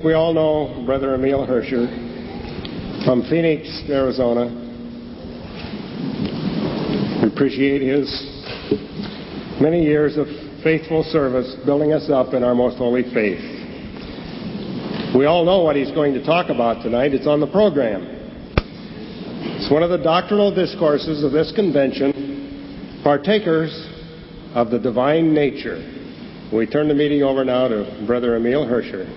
We all know Brother Emil Herscher from Phoenix, Arizona. We appreciate his many years of faithful service building us up in our most holy faith. We all know what he's going to talk about tonight. It's on the program. It's one of the doctrinal discourses of this convention, Partakers of the Divine Nature. We turn the meeting over now to Brother Emil Herscher.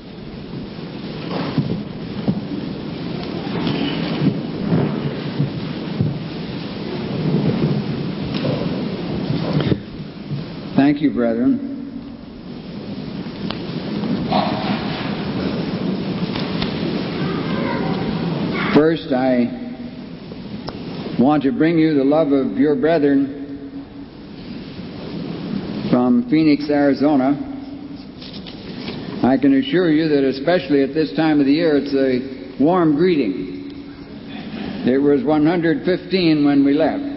Thank you, brethren. First, I want to bring you the love of your brethren from Phoenix, Arizona. I can assure you that especially at this time of the year, it's a warm greeting. It was 115 when we left.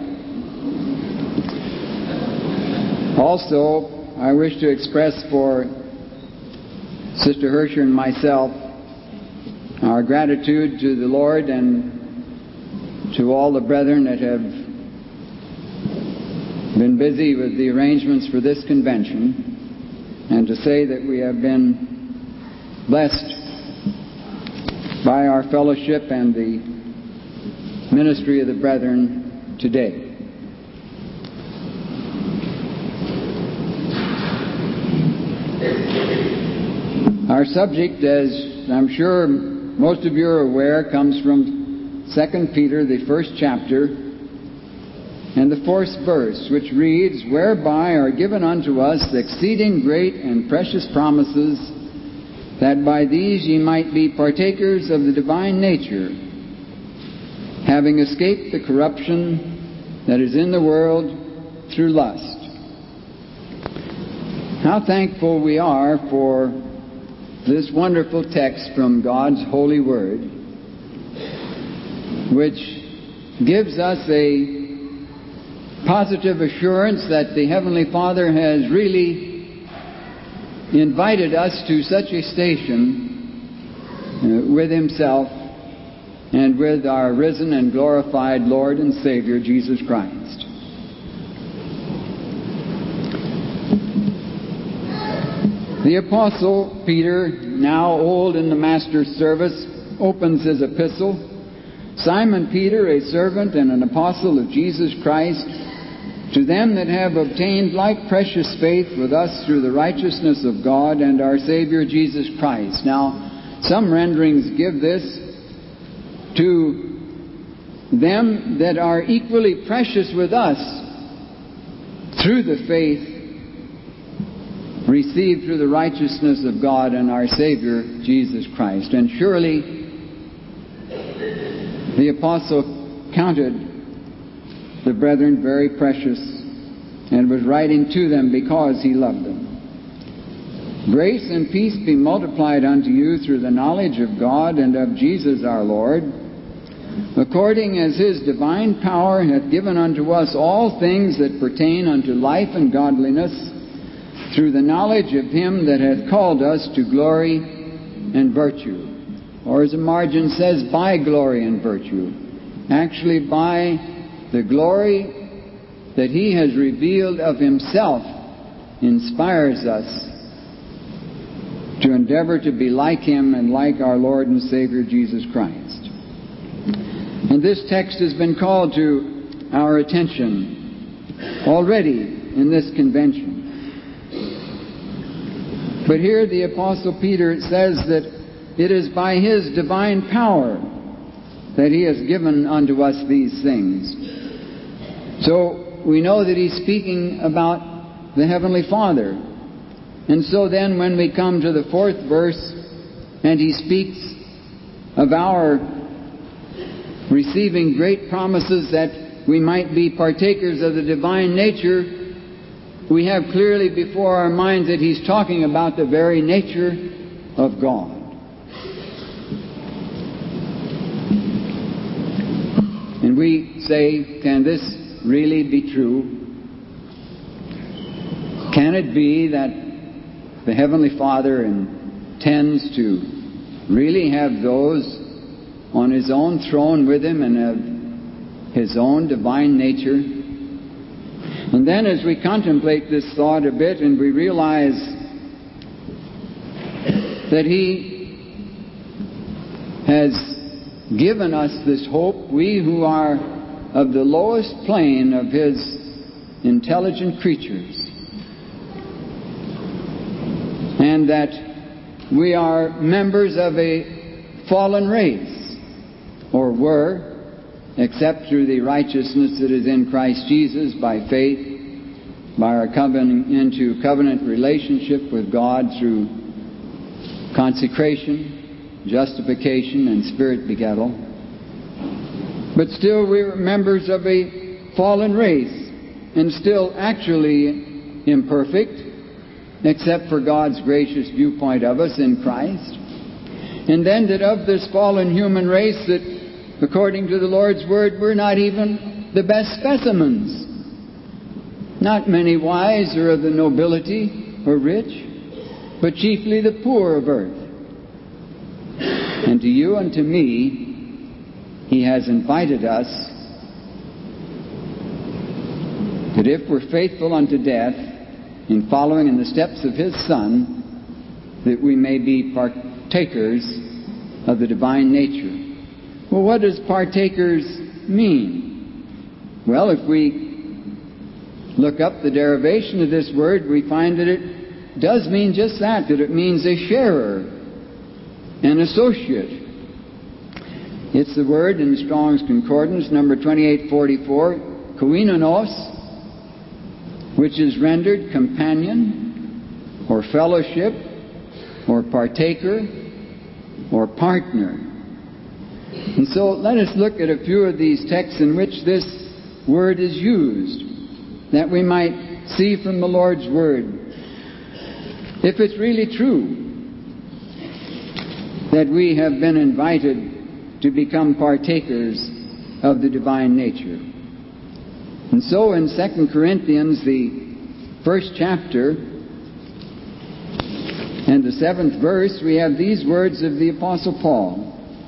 Also, I wish to express for Sister Herscher and myself our gratitude to the Lord and to all the brethren that have been busy with the arrangements for this convention, and to say that we have been blessed by our fellowship and the ministry of the brethren today. Our subject, as I'm sure most of you are aware, comes from 2 Peter, the first chapter, and the 4th verse, which reads, "Whereby are given unto us exceeding great and precious promises, that by these ye might be partakers of the divine nature, having escaped the corruption that is in the world through lust." How thankful we are for this wonderful text from God's holy word, which gives us a positive assurance that the Heavenly Father has really invited us to such a station with Himself and with our risen and glorified Lord and Savior, Jesus Christ. The Apostle Peter, now old in the Master's service, opens his epistle. "Simon Peter, a servant and an apostle of Jesus Christ, to them that have obtained like precious faith with us through the righteousness of God and our Savior Jesus Christ." Now, some renderings give this to them that are equally precious with us through the faith received through the righteousness of God and our Savior, Jesus Christ. And surely the Apostle counted the brethren very precious and was writing to them because he loved them. "Grace and peace be multiplied unto you through the knowledge of God and of Jesus our Lord, according as His divine power hath given unto us all things that pertain unto life and godliness, through the knowledge of Him that hath called us to glory and virtue." Or as the margin says, by glory and virtue. Actually, by the glory that He has revealed of Himself inspires us to endeavor to be like Him and like our Lord and Savior Jesus Christ. And this text has been called to our attention already in this convention. But here the Apostle Peter says that it is by His divine power that He has given unto us these things. So we know that He's speaking about the Heavenly Father. And so then when we come to the 4th verse and He speaks of our receiving great promises that we might be partakers of the divine nature, we have clearly before our minds that He's talking about the very nature of God. And we say, can this really be true? Can it be that the Heavenly Father intends to really have those on His own throne with Him and have His own divine nature. And then as we contemplate this thought a bit and we realize that He has given us this hope, we who are of the lowest plane of His intelligent creatures, and that we are members of a fallen race, or were, except through the righteousness that is in Christ Jesus by faith, by our coming into covenant relationship with God through consecration, justification, and spirit begettal. But still we are members of a fallen race, and still actually imperfect, except for God's gracious viewpoint of us in Christ. And then that of this fallen human race, that according to the Lord's Word, we're not even the best specimens. Not many wise or of the nobility or rich, but chiefly the poor of earth. And to you and to me, He has invited us that if we're faithful unto death in following in the steps of His Son, that we may be partakers of the divine nature. Well, what does partakers mean? Well, if we look up the derivation of this word, we find that it does mean just that it means a sharer, an associate. It's the word in Strong's Concordance, number 2844, koinonos, which is rendered companion, or fellowship, or partaker, or partner. And so let us look at a few of these texts in which this word is used, that we might see from the Lord's Word if it's really true that we have been invited to become partakers of the divine nature. And so in 2 Corinthians, the 1st chapter and the 7th verse, we have these words of the Apostle Paul.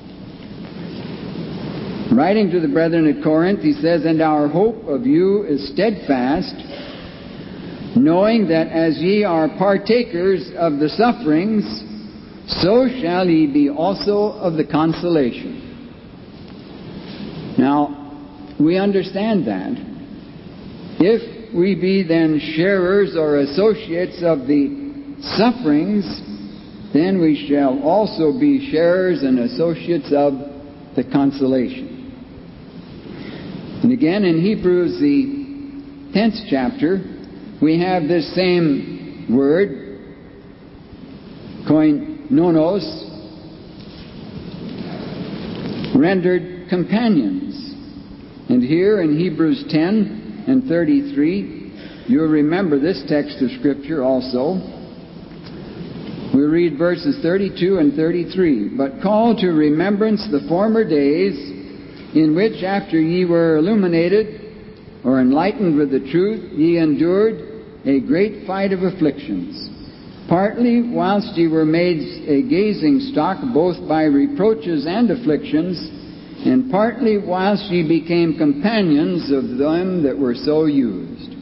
Writing to the brethren at Corinth, he says, "And our hope of you is steadfast, knowing that as ye are partakers of the sufferings, so shall ye be also of the consolation." Now, we understand that. If we be then sharers or associates of the sufferings, then we shall also be sharers and associates of the consolation. And again in Hebrews, the 10th chapter, we have this same word, koinonos, rendered companions. And here in Hebrews 10 and 33, you'll remember this text of Scripture also. We read verses 32 and 33. "But call to remembrance the former days, in which after ye were illuminated, or enlightened with the truth, ye endured a great fight of afflictions, partly whilst ye were made a gazing stock both by reproaches and afflictions, and partly whilst ye became companions of them that were so used."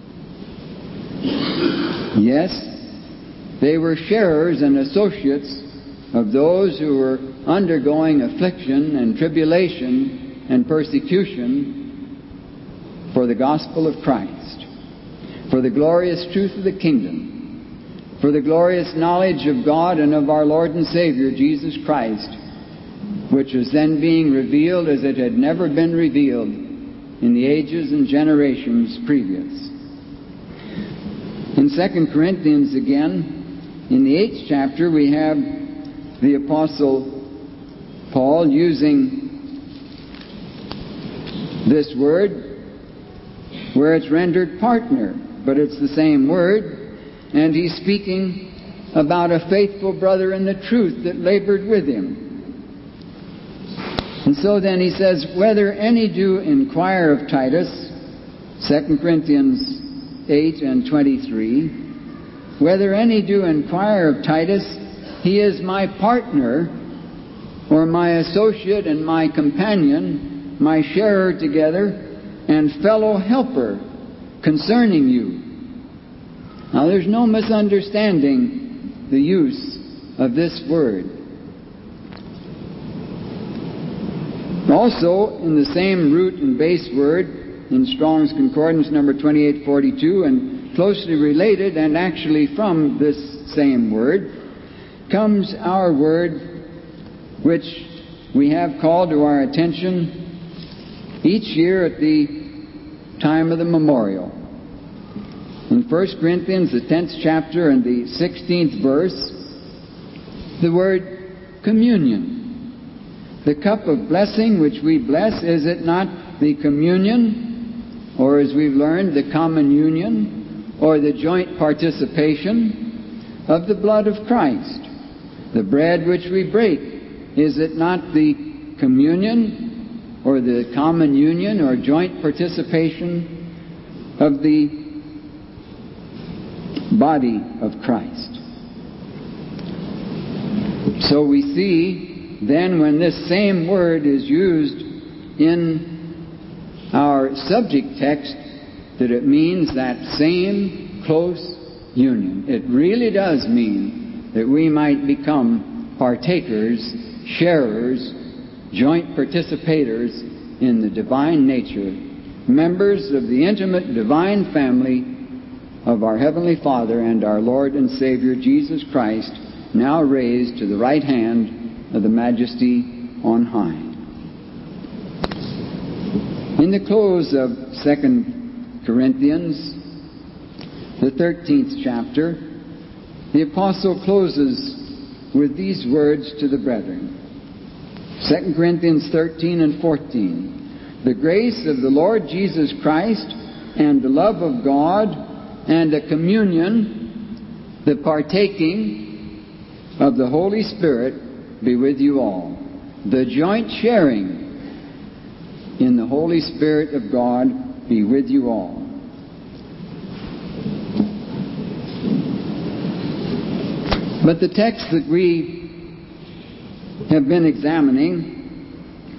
Yes, they were sharers and associates of those who were undergoing affliction and tribulation and persecution for the gospel of Christ, for the glorious truth of the kingdom, for the glorious knowledge of God and of our Lord and Savior, Jesus Christ, which was then being revealed as it had never been revealed in the ages and generations previous. In 2 Corinthians again, in the 8th chapter, we have the Apostle Paul using this word where it's rendered partner, but it's the same word, and he's speaking about a faithful brother in the truth that labored with him. And so then he says, "Whether any do inquire of Titus," 2 Corinthians 8 and 23, "whether any do inquire of Titus, he is my partner or my associate and my companion, my sharer together, and fellow helper concerning you. Now there's no misunderstanding the use of this word. Also, in the same root and base word, in Strong's Concordance number 2842, and closely related and actually from this same word, comes our word which we have called to our attention each year at the time of the memorial. In 1 Corinthians, the 10th chapter and the 16th verse, the word communion. The cup of blessing which we bless, is it not the communion, or as we've learned, the common union, or the joint participation of the blood of Christ? The bread which we break, is it not the communion, or the common union, or joint participation of the body of Christ? So we see then, when this same word is used in our subject text, that it means that same close union. It really does mean that we might become partakers, sharers, joint participators in the divine nature, members of the intimate divine family of our Heavenly Father and our Lord and Savior Jesus Christ, now raised to the right hand of the Majesty on high. In the close of 2 Corinthians, the 13th chapter, the Apostle closes with these words to the brethren. 2 Corinthians 13 and 14. The grace of the Lord Jesus Christ and the love of God and the communion, the partaking of the Holy Spirit be with you all. The joint sharing in the Holy Spirit of God be with you all. But the text that we have been examining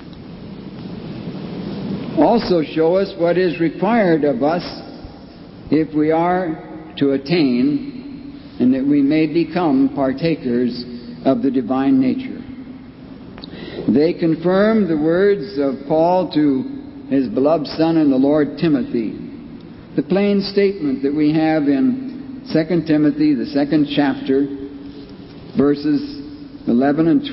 also show us what is required of us if we are to attain and that we may become partakers of the divine nature. They confirm the words of Paul to his beloved son in the Lord, Timothy. The plain statement that we have in 2 Timothy, the 2nd chapter, verses 11 and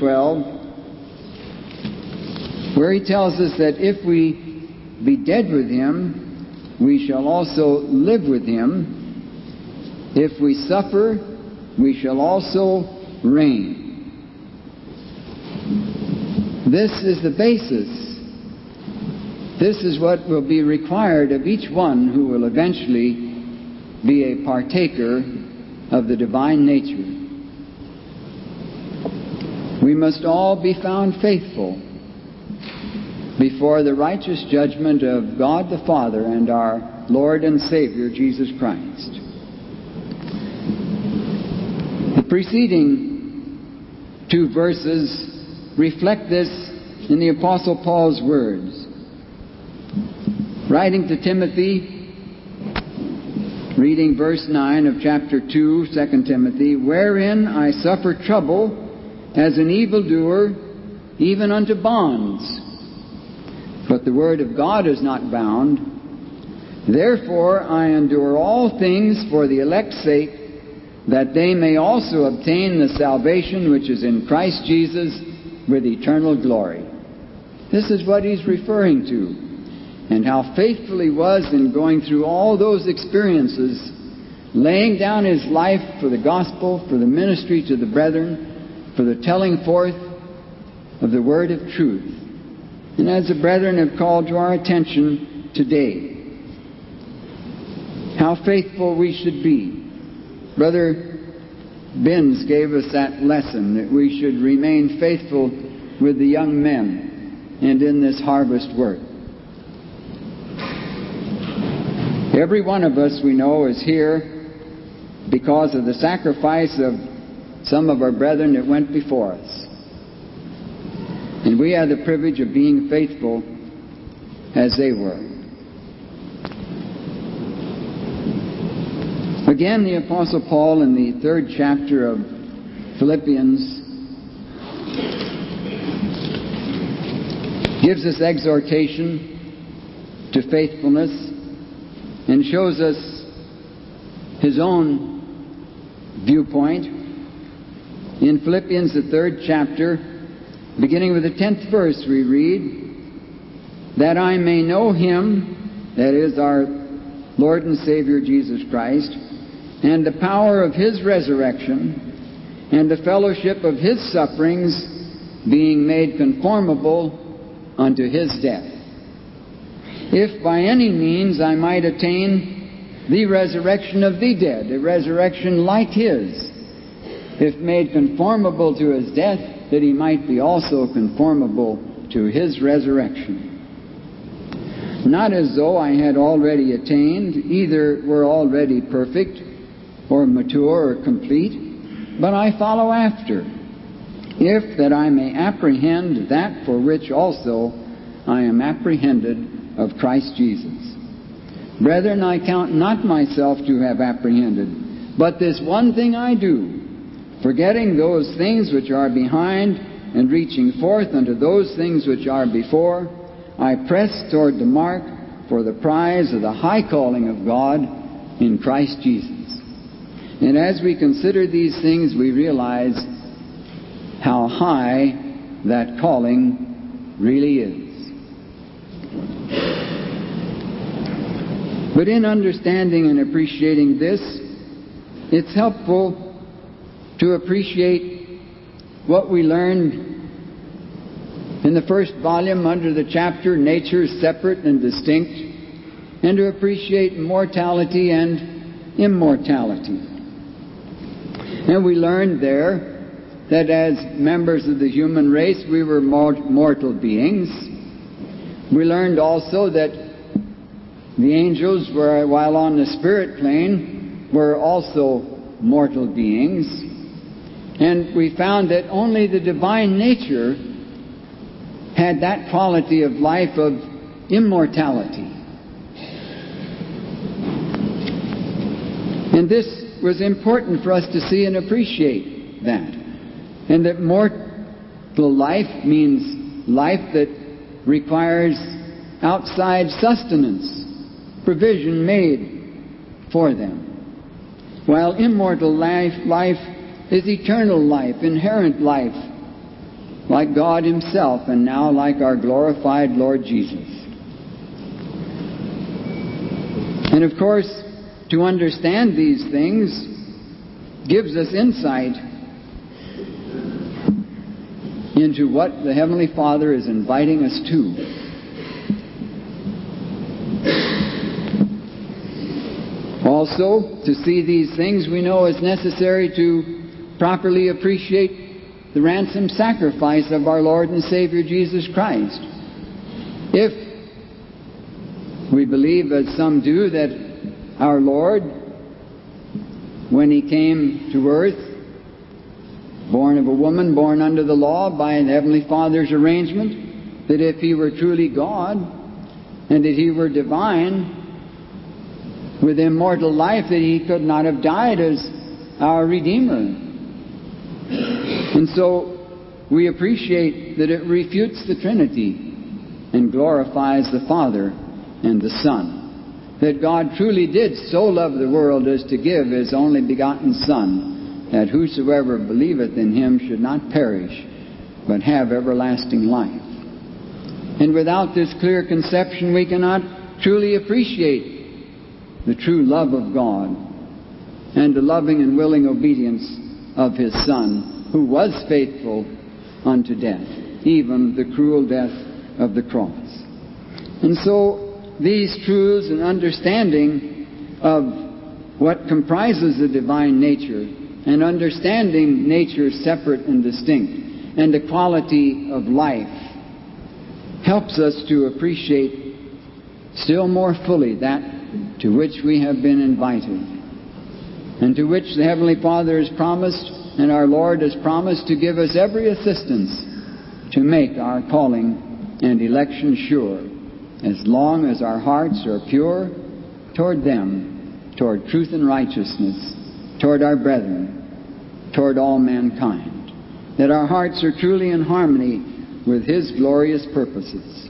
12, where he tells us that if we be dead with him, we shall also live with him. If we suffer, we shall also reign. This is the basis. This is what will be required of each one who will eventually be a partaker of the divine nature. We must all be found faithful before the righteous judgment of God the Father and our Lord and Savior Jesus Christ. The preceding two verses reflect this in the Apostle Paul's words. Writing to Timothy, reading verse 9 of chapter 2, 2 Timothy, wherein I suffer trouble as an evildoer, even unto bonds. But the word of God is not bound. Therefore I endure all things for the elect's sake, that they may also obtain the salvation which is in Christ Jesus with eternal glory. This is what he's referring to, and how faithful he was in going through all those experiences, laying down his life for the gospel, for the ministry to the brethren, for the telling forth of the word of truth. And as the brethren have called to our attention today, how faithful we should be. Brother Binns gave us that lesson, that we should remain faithful with the young men and in this harvest work. Every one of us, we know, is here because of the sacrifice of some of our brethren that went before us. And we have the privilege of being faithful as they were. Again, the Apostle Paul in the 3rd chapter of Philippians gives us exhortation to faithfulness and shows us his own viewpoint. In Philippians, the 3rd chapter, beginning with the 10th verse, we read, "That I may know Him," that is our Lord and Savior Jesus Christ, "and the power of His resurrection, and the fellowship of His sufferings, being made conformable unto His death. If by any means I might attain the resurrection of the dead," a resurrection like His, "if made conformable to His death, that He might be also conformable to His resurrection. Not as though I had already attained, either were already perfect, or mature, or complete, but I follow after, if that I may apprehend that for which also I am apprehended of Christ Jesus. Brethren, I count not myself to have apprehended, but this one thing I do, forgetting those things which are behind, and reaching forth unto those things which are before, I press toward the mark for the prize of the high calling of God in Christ Jesus." And as we consider these things, we realize how high that calling really is. But in understanding and appreciating this, it's helpful to appreciate what we learned in the first volume under the chapter, Nature Separate and Distinct, and to appreciate mortality and immortality. And we learned there that as members of the human race, we were mortal beings. We learned also that the angels were, while on the spirit plane, were also mortal beings. And we found that only the divine nature had that quality of life of immortality. And this was important for us to see and appreciate that. And that mortal life means life that requires outside sustenance, provision made for them. While immortal life is eternal life, inherent life, like God Himself, and now like our glorified Lord Jesus. And of course, to understand these things gives us insight into what the Heavenly Father is inviting us to. Also, to see these things, we know it's necessary to properly appreciate the ransom sacrifice of our Lord and Savior Jesus Christ. If we believe, as some do, that our Lord, when He came to earth, born of a woman, born under the law by the Heavenly Father's arrangement, that if He were truly God and that He were divine, with immortal life, that He could not have died as our Redeemer. And so we appreciate that it refutes the Trinity and glorifies the Father and the Son. That God truly did so love the world as to give His only begotten Son, that whosoever believeth in Him should not perish, but have everlasting life. And without this clear conception, we cannot truly appreciate the true love of God and the loving and willing obedience of His Son, who was faithful unto death, even the cruel death of the cross. And so these truths and understanding of what comprises the divine nature, and understanding nature separate and distinct, and the quality of life, helps us to appreciate still more fully that to which we have been invited, and to which the Heavenly Father has promised, and our Lord has promised to give us every assistance to make our calling and election sure, as long as our hearts are pure toward them, toward truth and righteousness, toward our brethren, toward all mankind, that our hearts are truly in harmony with His glorious purposes.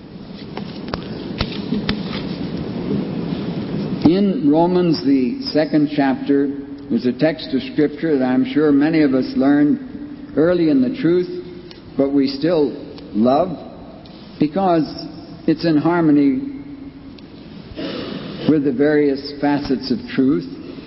In Romans, the 2nd chapter, there's a text of Scripture that I'm sure many of us learned early in the truth, but we still love because it's in harmony with the various facets of truth.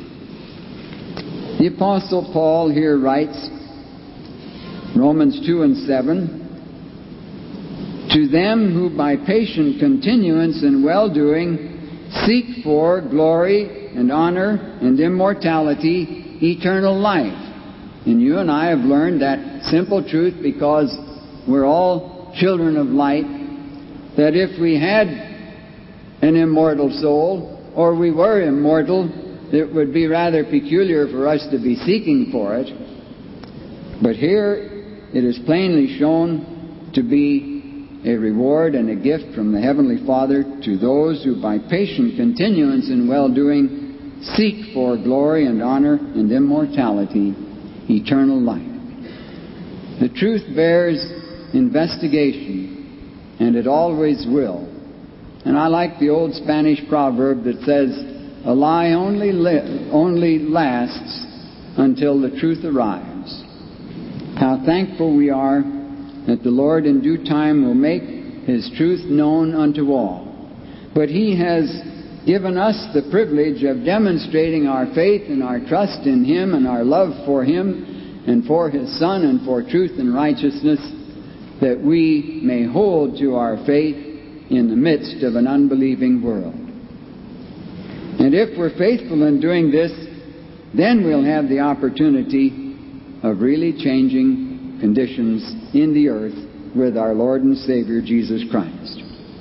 The Apostle Paul here writes, Romans 2 and 7, "To them who by patient continuance in well-doing seek for glory and honor and immortality, eternal life." And you and I have learned that simple truth because we're all children of light, that if we had an immortal soul, or we were immortal, it would be rather peculiar for us to be seeking for it. But here it is plainly shown to be a reward and a gift from the Heavenly Father to those who by patient continuance in well-doing seek for glory and honor and immortality, eternal life. The truth bears investigation, and it always will. And I like the old Spanish proverb that says, "A lie only lasts until the truth arrives." How thankful we are that the Lord in due time will make His truth known unto all. But He has given us the privilege of demonstrating our faith and our trust in Him and our love for Him and for His Son and for truth and righteousness, that we may hold to our faith in the midst of an unbelieving world. And if we're faithful in doing this, then we'll have the opportunity of really changing conditions in the earth with our Lord and Savior Jesus Christ.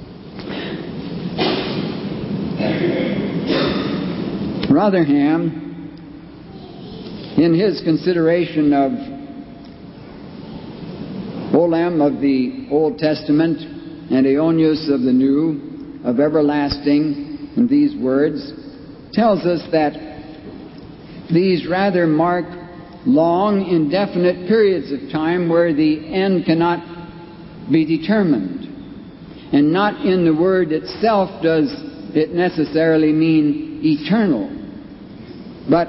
Rotherham, in his consideration of Olem of the Old Testament and Aeonius of the New, of everlasting, in these words, tells us that these rather mark long, indefinite periods of time where the end cannot be determined. And not in the word itself does it necessarily mean eternal. But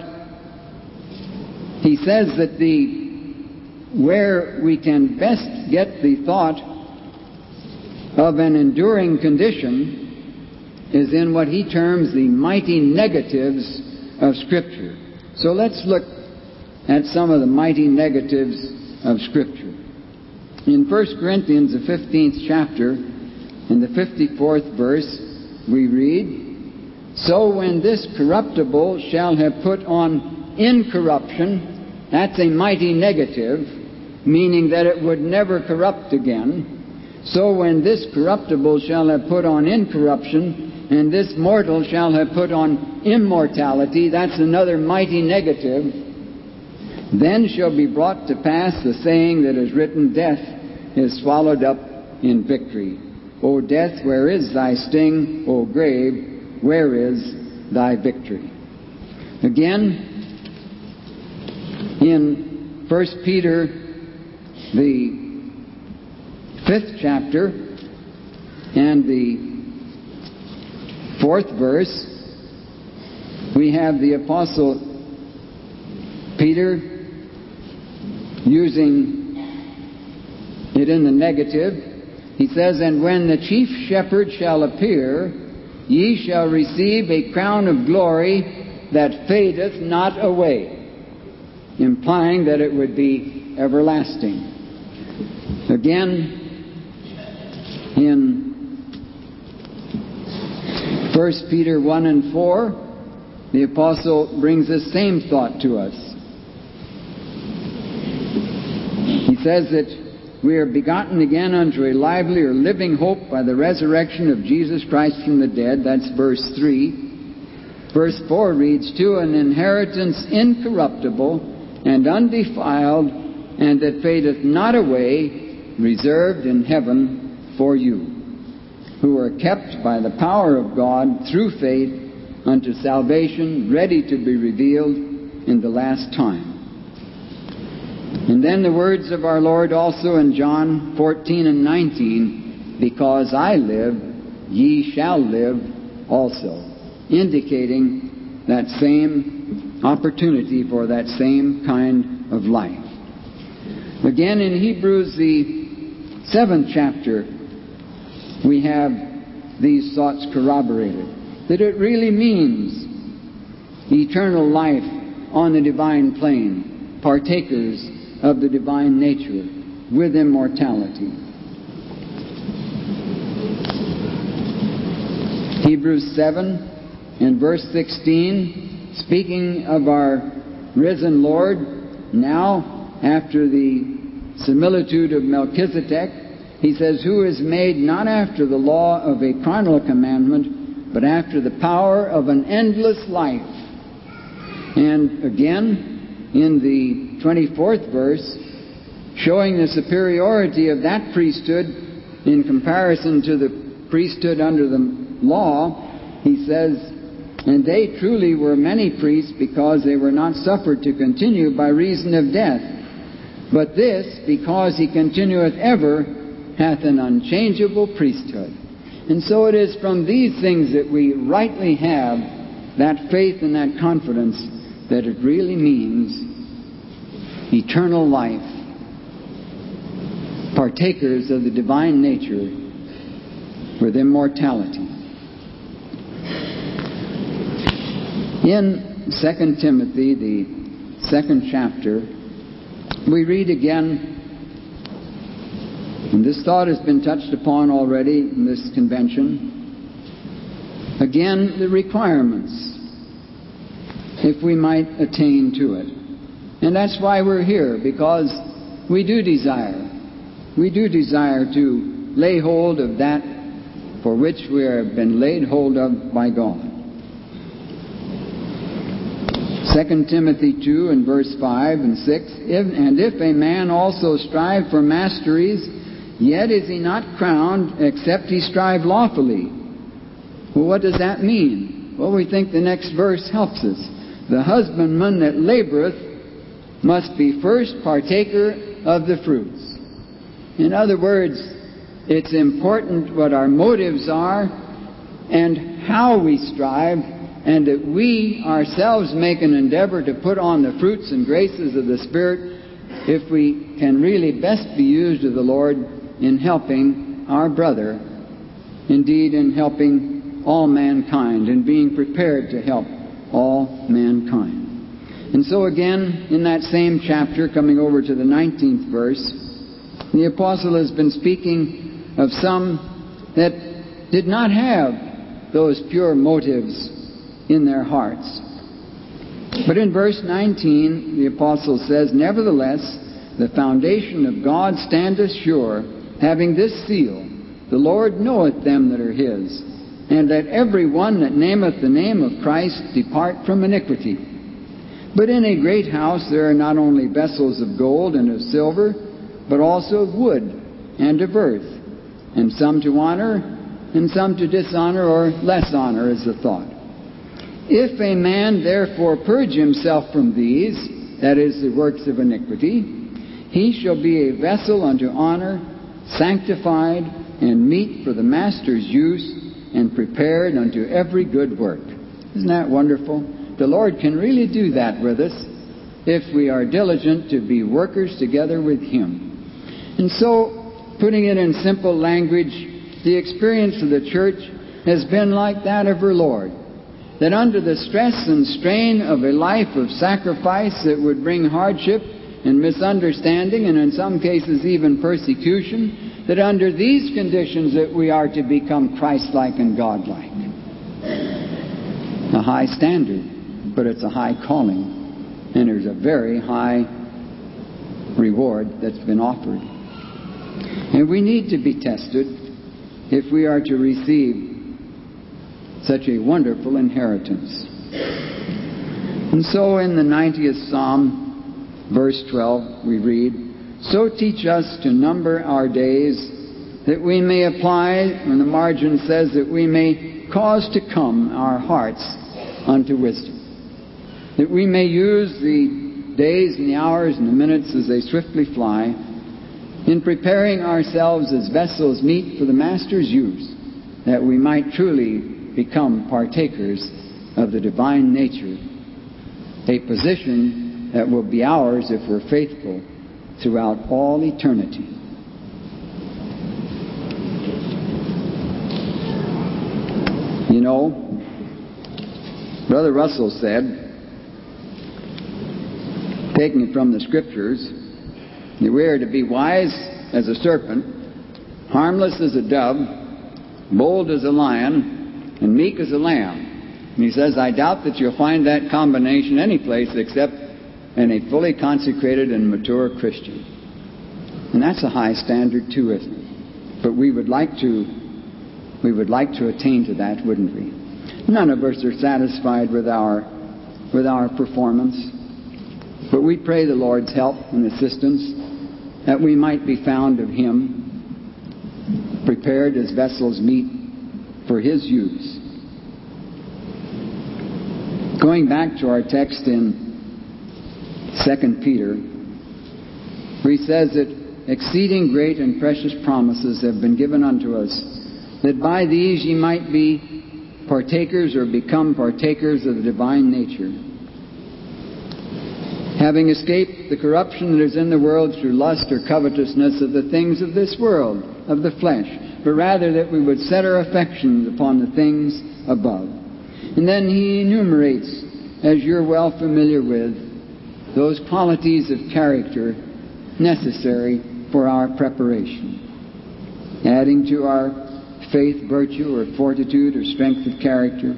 he says that where we can best get the thought of an enduring condition is in what he terms the mighty negatives of Scripture. So let's look at some of the mighty negatives of Scripture. In 1 Corinthians, the 15th chapter, in the 54th verse, we read, "So when this corruptible shall have put on incorruption," that's a mighty negative, meaning that it would never corrupt again. "So when this corruptible shall have put on incorruption, and this mortal shall have put on immortality," that's another mighty negative, "then shall be brought to pass the saying that is written, Death is swallowed up in victory. O death, where is thy sting? O grave, where is thy victory?" Again, in 1 Peter, the 5th chapter, and the 4th verse, we have the Apostle Peter using it in the negative. He says, "And when the chief shepherd shall appear, ye shall receive a crown of glory that fadeth not away," implying that it would be everlasting. Again, in 1 Peter 1 and 4, the Apostle brings the same thought to us. He says that we are begotten again unto a lively or living hope by the resurrection of Jesus Christ from the dead. That's verse 3. Verse 4 reads, "To an inheritance incorruptible and undefiled, and that fadeth not away, reserved in heaven for you, who are kept by the power of God through faith unto salvation, ready to be revealed in the last time. And then the words of our Lord also in John 14 and 19, because I live, ye shall live also, indicating that same opportunity for that same kind of life. Again, in Hebrews, the 7th chapter, we have these thoughts corroborated, that it really means eternal life on the divine plane, partakers of the divine nature with immortality. Hebrews 7 and verse 16, speaking of our risen Lord, now after the similitude of Melchizedek, he says, who is made not after the law of a carnal commandment, but after the power of an endless life. And again, in the 24th verse, showing the superiority of that priesthood in comparison to the priesthood under the law, he says, and they truly were many priests, because they were not suffered to continue by reason of death. But this, because he continueth ever, hath an unchangeable priesthood. And so it is from these things that we rightly have that faith and that confidence that it really means eternal life, partakers of the divine nature with immortality. In 2 Timothy, the 2nd chapter, we read again, and this thought has been touched upon already in this convention, again, the requirements, if we might attain to it. And that's why we're here, because we do desire to lay hold of that for which we have been laid hold of by God. 2 Timothy 2 and verse 5 and 6, and if a man also strive for masteries, yet is he not crowned, except he strive lawfully. Well, what does that mean? Well, we think the next verse helps us. The husbandman that laboreth must be first partaker of the fruits. In other words, it's important what our motives are and how we strive, and that we ourselves make an endeavor to put on the fruits and graces of the Spirit if we can really best be used of the Lord in helping our brother, indeed in helping all mankind, and being prepared to help all mankind. And so again, in that same chapter, coming over to the 19th verse, the apostle has been speaking of some that did not have those pure motives in their hearts. But in verse 19, the apostle says, nevertheless, the foundation of God standeth sure, having this seal, the Lord knoweth them that are his, and let every one that nameth the name of Christ depart from iniquity. But in a great house there are not only vessels of gold and of silver, but also of wood and of earth, and some to honor, and some to dishonor, or less honor, is the thought. If a man therefore purge himself from these, that is, the works of iniquity, he shall be a vessel unto honor, sanctified, and meet for the master's use, and prepared unto every good work. Isn't that wonderful? The Lord can really do that with us if we are diligent to be workers together with Him. And so, putting it in simple language, the experience of the church has been like that of her Lord. That under the stress and strain of a life of sacrifice that would bring hardship and misunderstanding, and in some cases even persecution, that under these conditions that we are to become Christ-like and God-like. A high standard, but it's a high calling, and there's a very high reward that's been offered. And we need to be tested if we are to receive such a wonderful inheritance. And so in the 90th Psalm, verse 12, we read, So teach us to number our days, that we may apply, when the margin says that we may cause to come our hearts unto wisdom, that we may use the days and the hours and the minutes as they swiftly fly in preparing ourselves as vessels meet for the Master's use, that we might truly become partakers of the divine nature, a position that will be ours if we're faithful throughout all eternity. You know, Brother Russell said, taking it from the Scriptures, that we are to be wise as a serpent, harmless as a dove, bold as a lion, and meek as a lamb. And he says, I doubt that you'll find that combination any place except in a fully consecrated and mature Christian. And that's a high standard too, isn't it? But we would like to attain to that, wouldn't we? None of us are satisfied with our performance. But we pray the Lord's help and assistance that we might be found of Him, prepared as vessels meet for His use. Going back to our text in 2 Peter, where he says that exceeding great and precious promises have been given unto us, that by these ye might be partakers or become partakers of the divine nature, having escaped the corruption that is in the world through lust or covetousness of the things of this world, of the flesh, but rather that we would set our affections upon the things above. And then he enumerates, as you're well familiar with, those qualities of character necessary for our preparation, adding to our faith, virtue, or fortitude, or strength of character,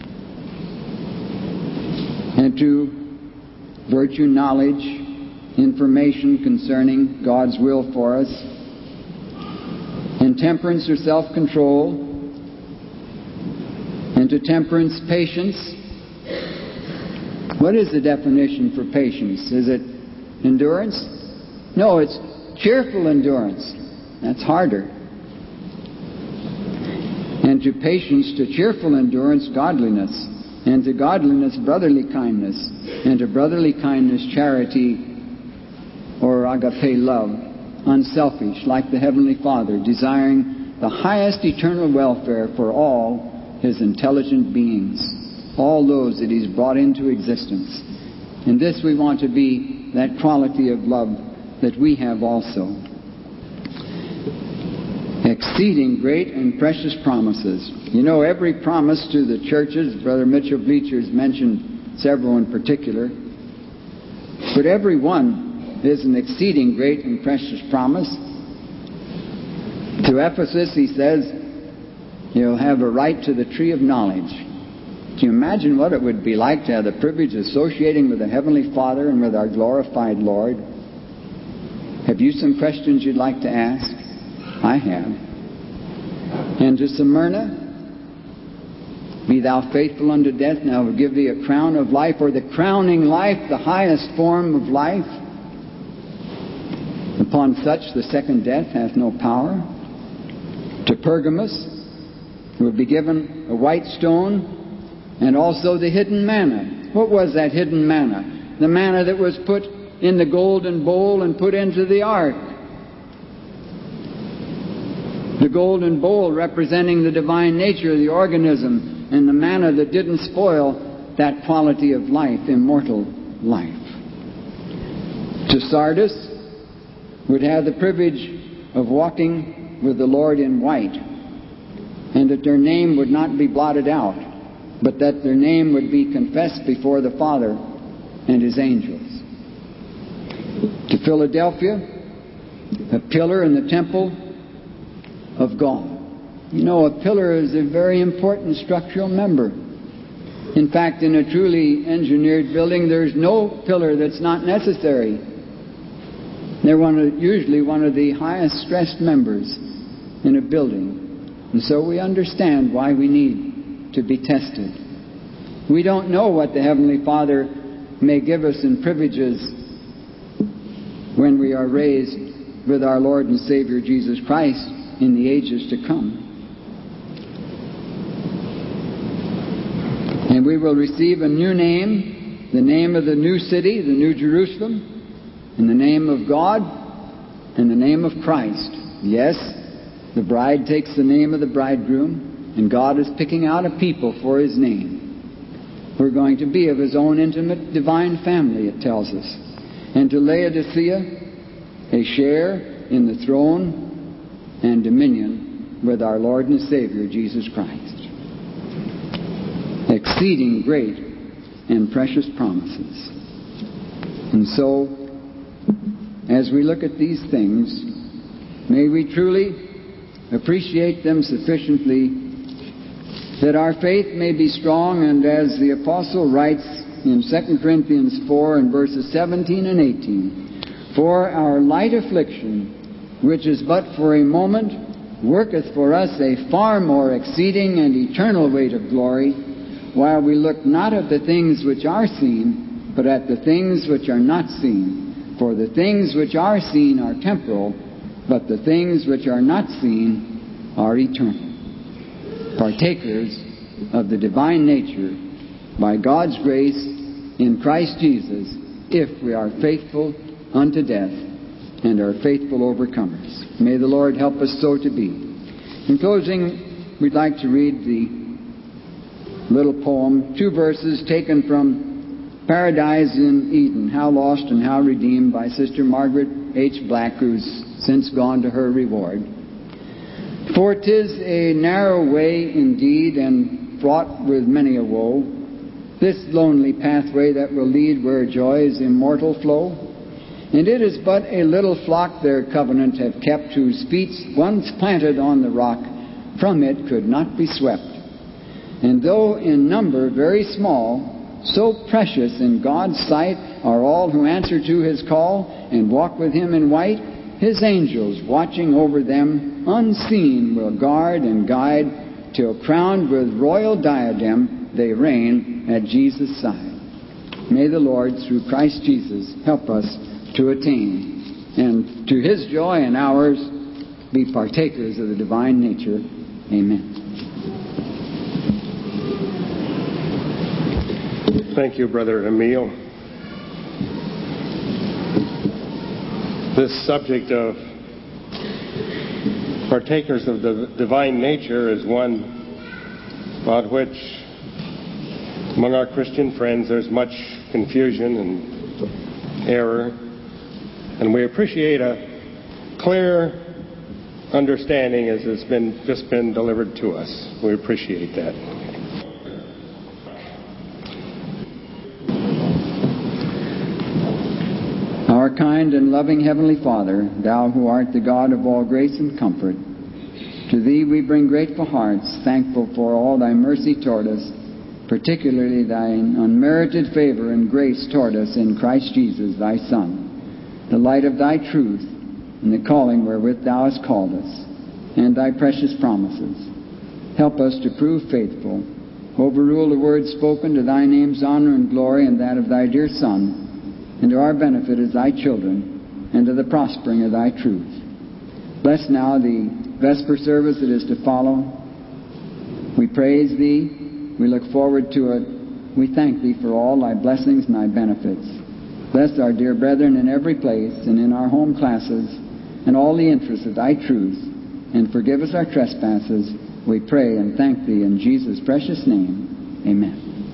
and to virtue, knowledge, information concerning God's will for us, and temperance or self-control, and to temperance, patience. What is the definition for patience? Is it endurance? No, it's cheerful endurance. That's harder. And to patience, to cheerful endurance, godliness. And to godliness, brotherly kindness. And to brotherly kindness, charity, or agape love, unselfish, like the Heavenly Father, desiring the highest eternal welfare for all His intelligent beings, all those that He's brought into existence. In this we want to be that quality of love that we have also. Exceeding great and precious promises. You know, every promise to the churches, Brother Mitchell Bleachers mentioned several in particular, but every one is an exceeding great and precious promise. To Ephesus, he says, you'll have a right to the tree of knowledge. Can you imagine what it would be like to have the privilege of associating with the Heavenly Father and with our glorified Lord? Have you some questions you'd like to ask? I have. And to Smyrna, be thou faithful unto death, and I will give thee a crown of life, or the crowning life, the highest form of life. Upon such the second death hath no power. To Pergamos will be given a white stone, and also the hidden manna. What was that hidden manna? The manna that was put in the golden bowl and put into the ark. The golden bowl representing the divine nature of the organism, and the manna that didn't spoil that quality of life, immortal life. To Sardis would have the privilege of walking with the Lord in white, and that their name would not be blotted out, but that their name would be confessed before the Father and His angels. To Philadelphia, a pillar in the temple of God. You know, a pillar is a very important structural member. In fact, in a truly engineered building, there's no pillar that's not necessary. They're usually one of the highest stressed members in a building. And so we understand why we need to be tested. We don't know what the Heavenly Father may give us in privileges when we are raised with our Lord and Savior Jesus Christ in the ages to come. And we will receive a new name, the name of the new city, the new Jerusalem, in the name of God and the name of Christ. Yes, the bride takes the name of the bridegroom, and God is picking out a people for His name. We're going to be of His own intimate divine family, it tells us. And to Laodicea, a share in the throne and dominion with our Lord and Savior, Jesus Christ. Exceeding great and precious promises. And so, as we look at these things, may we truly appreciate them sufficiently that our faith may be strong, and as the Apostle writes in 2 Corinthians 4 and verses 17 and 18, "For our light affliction, which is but for a moment, worketh for us a far more exceeding and eternal weight of glory, while we look not at the things which are seen, but at the things which are not seen. For the things which are seen are temporal, but the things which are not seen are eternal." Partakers of the divine nature by God's grace in Christ Jesus, if we are faithful unto death and are faithful overcomers. May the Lord help us so to be. In closing, we'd like to read the little poem, 2 verses taken from Paradise in Eden, How Lost and How Redeemed, by Sister Margaret H. Black, who's since gone to her reward. "For 'tis a narrow way indeed, and fraught with many a woe, this lonely pathway that will lead where joy's immortal flow. And it is but a little flock their covenant have kept, whose feet, once planted on the rock, from it could not be swept. And though in number very small, so precious in God's sight are all who answer to His call and walk with Him in white, His angels watching over them unseen will guard and guide, till crowned with royal diadem they reign at Jesus' side. May the Lord, through Christ Jesus, help us to attain, and to His joy and ours, be partakers of the divine nature. Amen. Thank you, Brother Emil. This subject of partakers of the divine nature is one about which, among our Christian friends, there's much confusion and error. And we appreciate a clear understanding as it's just been delivered to us. We appreciate that. Our kind and loving Heavenly Father, Thou who art the God of all grace and comfort, to Thee we bring grateful hearts, thankful for all Thy mercy toward us, particularly Thine unmerited favor and grace toward us in Christ Jesus, Thy Son, the light of Thy truth, and the calling wherewith Thou hast called us, and Thy precious promises. Help us to prove faithful, overrule the words spoken to Thy name's honor and glory and that of Thy dear Son, and to our benefit as Thy children, and to the prospering of Thy truth. Bless now the Vesper service that is to follow. We praise Thee. We look forward to it. We thank Thee for all Thy blessings and Thy benefits. Bless our dear brethren in every place and in our home classes and all the interests of Thy truth, and forgive us our trespasses. We pray and thank Thee in Jesus' precious name. Amen.